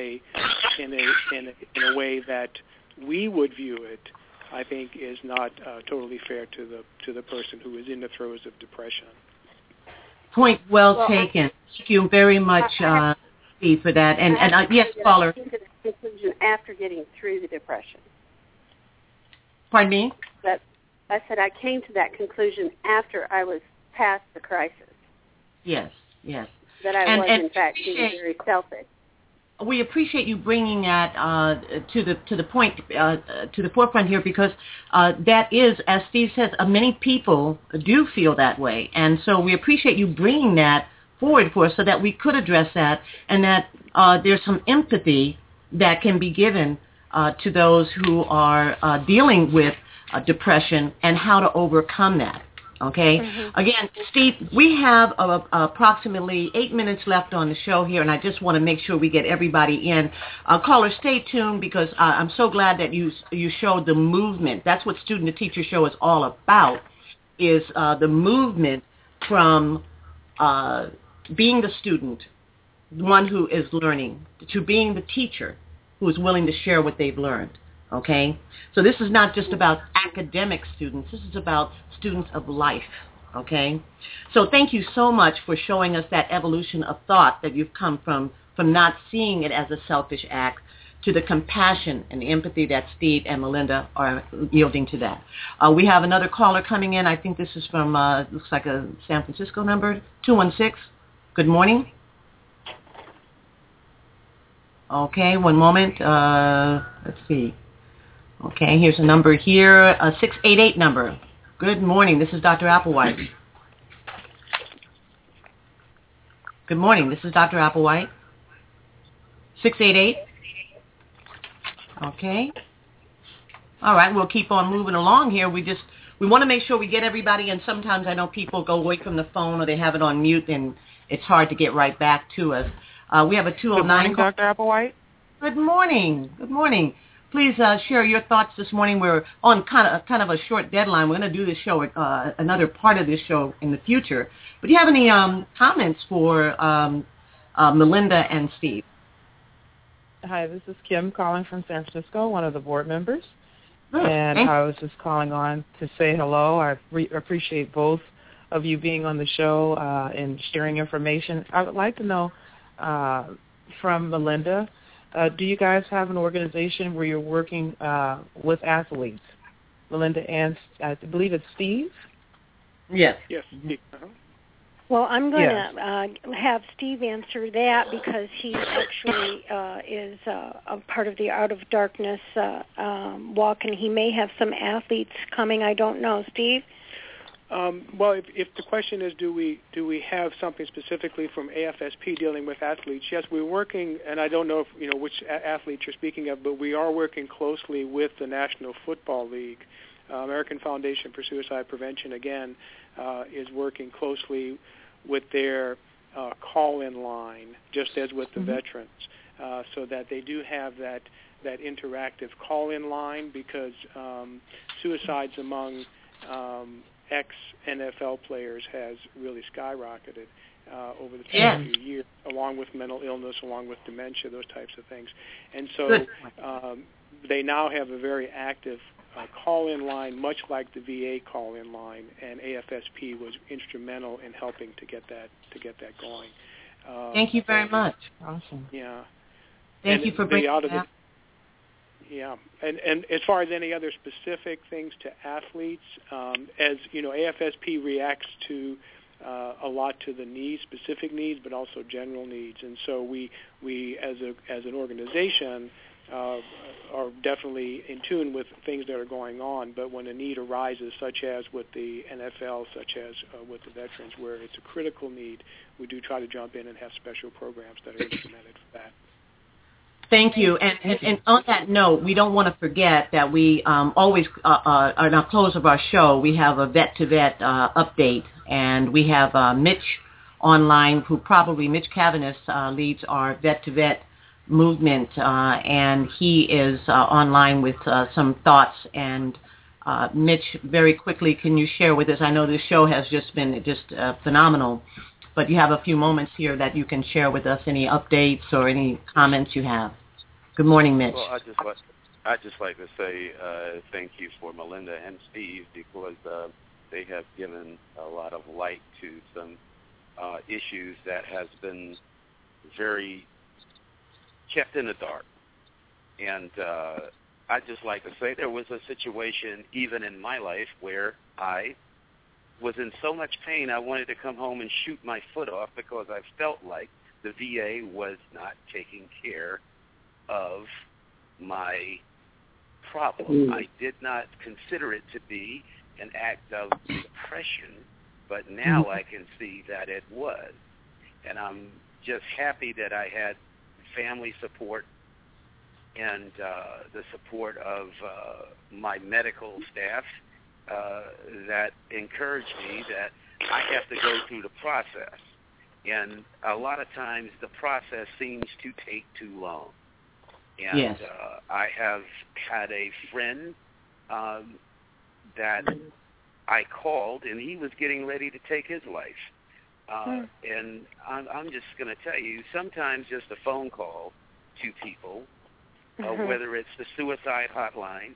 in a way that we would view it, I think is not totally fair to the person who is in the throes of depression. Point well taken. Thank you very much, Steve, for that. And yes, caller. I came to the conclusion after getting through the depression. Pardon me? I said I came to that conclusion after I was past the crisis. Yes. That I was, in fact, being very selfish. We appreciate you bringing that to the point, to the forefront here, because that is, as Steve says, many people do feel that way. And so we appreciate you bringing that forward for us so that we could address that, and that there's some empathy that can be given to those who are dealing with depression and how to overcome that. Okay? Mm-hmm. Again, Steve, we have approximately 8 minutes left on the show here, and I just want to make sure we get everybody in. Caller, stay tuned, because I'm so glad that you showed the movement. That's what Student to Teacher Show is all about, is the movement from being the student, the one who is learning, to being the teacher who is willing to share what they've learned. Okay? So this is not just about academic students. This is about students of life. Okay? So thank you so much for showing us that evolution of thought that you've come from not seeing it as a selfish act to the compassion and the empathy that Steve and Melinda are yielding to that. We have another caller coming in. I think this is from, looks like a San Francisco number, 216. Good morning. Okay, one moment. Let's see. Okay, here's a number here, a 688 number. Good morning. This is Dr. Applewhite. Good morning. This is Dr. Applewhite. 688. Okay. All right, we'll keep on moving along here. We want to make sure we get everybody, and sometimes I know people go away from the phone or they have it on mute, and it's hard to get right back to us. We have a 209. Good morning, Dr. Applewhite. Good morning. Good morning. Please share your thoughts this morning. We're on kind of a short deadline. We're going to do this show, another part of this show in the future. But do you have any comments for Melinda and Steve? Hi, this is Kim calling from San Francisco, one of the board members. Good. And I was just calling on to say hello. I appreciate both of you being on the show and sharing information. I would like to know from Melinda, do you guys have an organization where you're working with athletes? Melinda and I believe it's Steve? Yes. Uh-huh. Well, I'm going to have Steve answer that, because he actually is a part of the Out of Darkness walk, and he may have some athletes coming. I don't know. Steve? Well, if the question is, do we have something specifically from AFSP dealing with athletes? Yes, we're working, and I don't know if which athletes you're speaking of, but we are working closely with the National Football League. American Foundation for Suicide Prevention, again, is working closely with their call-in line, just as with the veterans, so that they do have that interactive call-in line, because suicides among ex-NFL players has really skyrocketed over the past few years, along with mental illness, along with dementia, those types of things. And so they now have a very active call-in line, much like the VA call-in line, and AFSP was instrumental in helping to get that going. Thank you very much. Awesome. Yeah. Thank you for bringing that. Yeah, and as far as any other specific things to athletes, as you know, AFSP reacts to a lot to the needs, specific needs, but also general needs, and so we as an organization are definitely in tune with things that are going on. But when a need arises, such as with the NFL, such as with the veterans, where it's a critical need, we do try to jump in and have special programs that are implemented for that. Thank you. And on that note, we don't want to forget that we always, on our close of our show, we have a vet-to-vet update. And we have Mitch online, Mitch Cavanis leads our vet-to-vet movement. And he is online with some thoughts. And Mitch, very quickly, can you share with us? I know this show has just been phenomenal. But you have a few moments here that you can share with us, any updates or any comments you have. Good morning, Mitch. Well, I'd just like to say thank you for Melinda and Steve, because they have given a lot of light to some issues that has been very kept in the dark. And I'd just like to say there was a situation even in my life where I was in so much pain I wanted to come home and shoot my foot off, because I felt like the VA was not taking care of my problem. I did not consider it to be an act of depression, but now I can see that it was. And I'm just happy that I had family support and the support of my medical staff that encouraged me that I have to go through the process. And a lot of times the process seems to take too long. And yes. I have had a friend that I called, and he was getting ready to take his life. And I'm just going to tell you, sometimes just a phone call to people, whether it's the suicide hotline,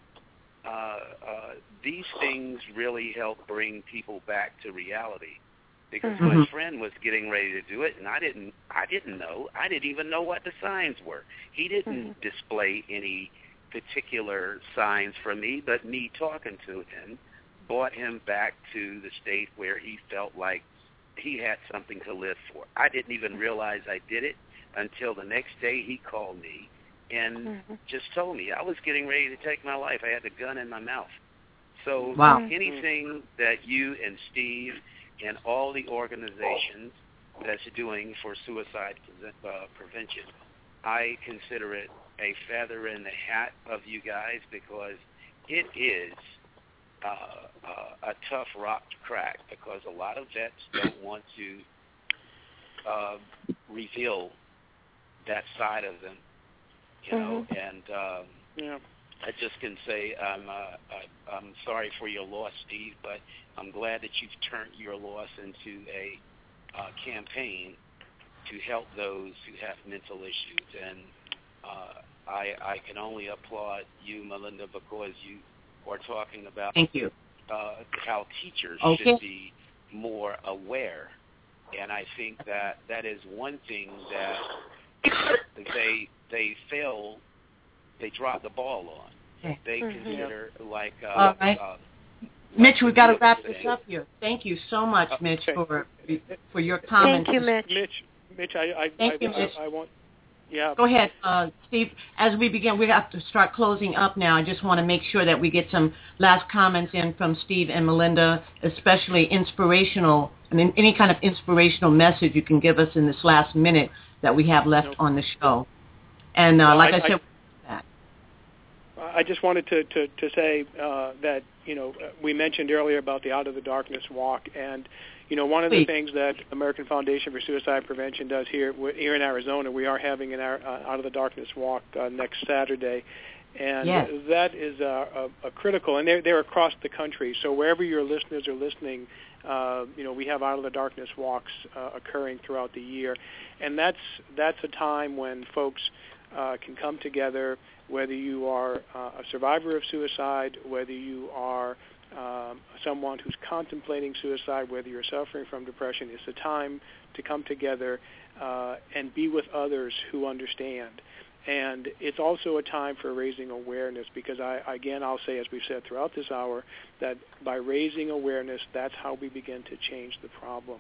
these things really help bring people back to reality. Because my friend was getting ready to do it, and I didn't know. I didn't even know what the signs were. He didn't display any particular signs for me, but me talking to him brought him back to the state where he felt like he had something to live for. I didn't even realize I did it until the next day he called me and just told me I was getting ready to take my life. I had the gun in my mouth. So anything that you and Steve and all the organizations that's doing for suicide prevention, I consider it a feather in the hat of you guys, because it is a tough rock to crack, because a lot of vets don't want to reveal that side of them, you know, and I just can say I'm sorry for your loss, Steve, but I'm glad that you've turned your loss into a campaign to help those who have mental issues. And I can only applaud you, Melinda, because you are talking about how teachers should be more aware. And I think that that is one thing that they drop the ball on. They consider like Mitch, we've got to wrap this up here. Thank you so much, Mitch, for your comments. Thank you, Mitch. Mitch, I want. Yeah. Go ahead, Steve. As we begin, we have to start closing up now. I just want to make sure that we get some last comments in from Steve and Melinda, especially inspirational. I mean, any kind of inspirational message you can give us in this last minute that we have left on the show. And like I said. I just wanted to say that, we mentioned earlier about the Out of the Darkness Walk, and, one of the things that American Foundation for Suicide Prevention does here in Arizona, we are having an Out of the Darkness Walk next Saturday, and that is a critical, and they're across the country, so wherever your listeners are listening, we have Out of the Darkness walks occurring throughout the year, and that's a time when folks can come together, whether you are a survivor of suicide, whether you are someone who's contemplating suicide, whether you're suffering from depression. It's a time to come together and be with others who understand. And it's also a time for raising awareness, because I'll say, as we've said throughout this hour, that by raising awareness, that's how we begin to change the problem.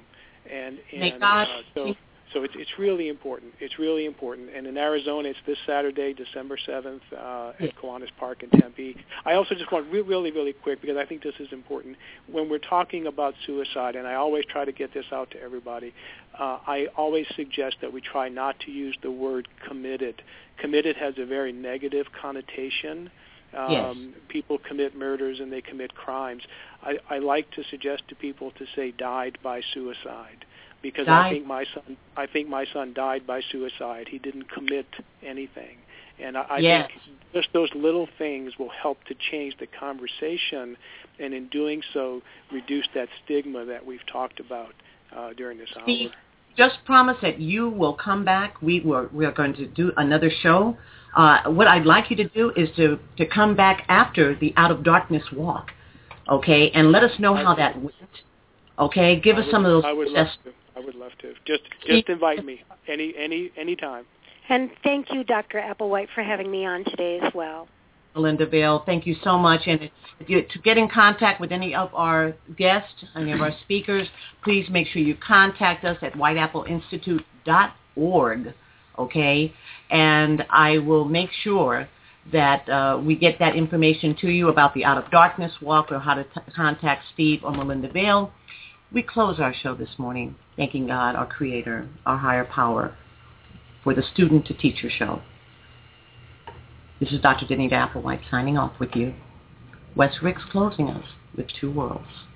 So it's really important. It's really important. And in Arizona, it's this Saturday, December 7th, at Kiwanis Park in Tempe. I also just want really, really quick, because I think this is important. When we're talking about suicide, and I always try to get this out to everybody, I always suggest that we try not to use the word committed. Committed has a very negative connotation. Yes. People commit murders and they commit crimes. I like to suggest to people to say died by suicide. Because I think my son died by suicide. He didn't commit anything, and I think just those little things will help to change the conversation, and in doing so, reduce that stigma that we've talked about during this Steve, hour. Just promise that you will come back. We are going to do another show. What I'd like you to do is to come back after the Out of Darkness walk, okay, and let us know how that went. Okay, give us some of those. I would love to. Just invite me any time. And thank you, Dr. Applewhite, for having me on today as well. Melinda Vale, thank you so much. And to get in contact with any of our guests, any of our speakers, please make sure you contact us at whiteappleinstitute.org, okay? And I will make sure that we get that information to you about the Out of Darkness walk, or how to contact Steve or Melinda Vale. We close our show this morning thanking God, our Creator, our higher power, for the Student to Teacher show. This is Dr. Denita Applewhite signing off with you. Wes Ricks closing us with Two Worlds.